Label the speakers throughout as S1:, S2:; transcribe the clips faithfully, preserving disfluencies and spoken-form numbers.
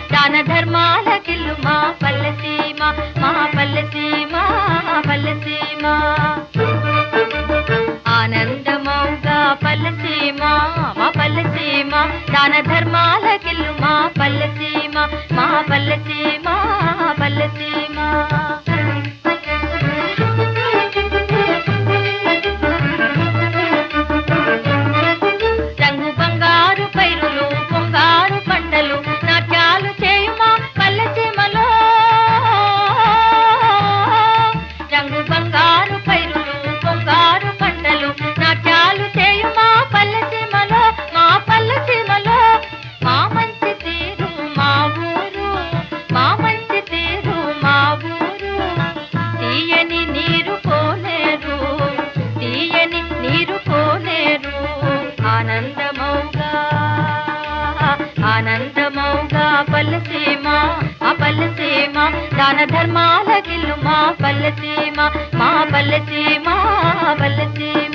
S1: దాన ధర్మాలకిల్లు మా పల్లెసీమ, మా పల్లెసీమ, పల్లెసీమ. ఆనందమౌగా పల్లెసీమ, మా పల్లెసీమ, దాన ధర్మాలకిల్లు మా పల్లెసీమ, మా పల్లెసీమ, పల్లెసీమ. రంగు బంగారు పైరులు పొంగారు పంటలు నాట్యాలు చేయుమా పల్లెసీమలో. రంగు బంగారు పైరులు పొంగారు పంటలు నాట్యాలు చేయుమా పల్లెసీమలో, మా పల్లెసీమలో. మా మంచి తీరు మా ఊరు, మా మంచి తీరు మా ఊరు. తీయని నీరు పోలేరు, తీయని నీరు పోలేరు. ఆనందమౌగా ఆనందమౌగా పల్లెసీమ, మా పల్లెసీమ, దాన ధర్మాలకిల్లు మా పల్లెసీమ, మా పల్లెసీమ, పల్లెసీమ.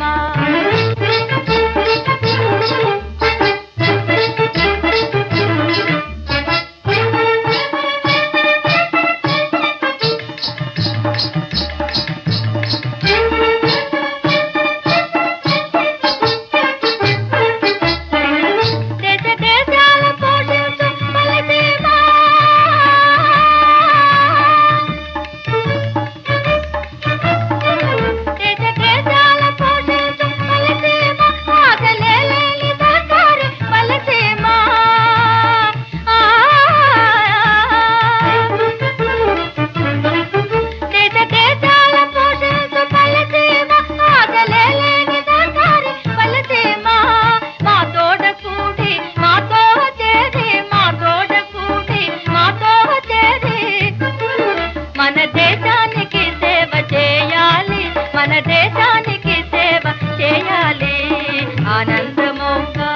S1: మన దేశానికి సేవ చేయాలి, మన దేశానికి సేవ చేయాలి. ఆనందమౌగా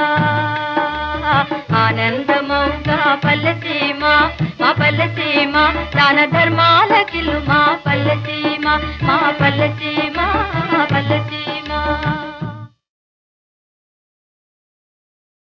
S1: ఆనందమౌగా పల్లెసీమ, మా పల్లెసీమ, దాన ధర్మాలకిల్లు మా పల్లెసీమ, మా పల్లెసీమ, పల్లె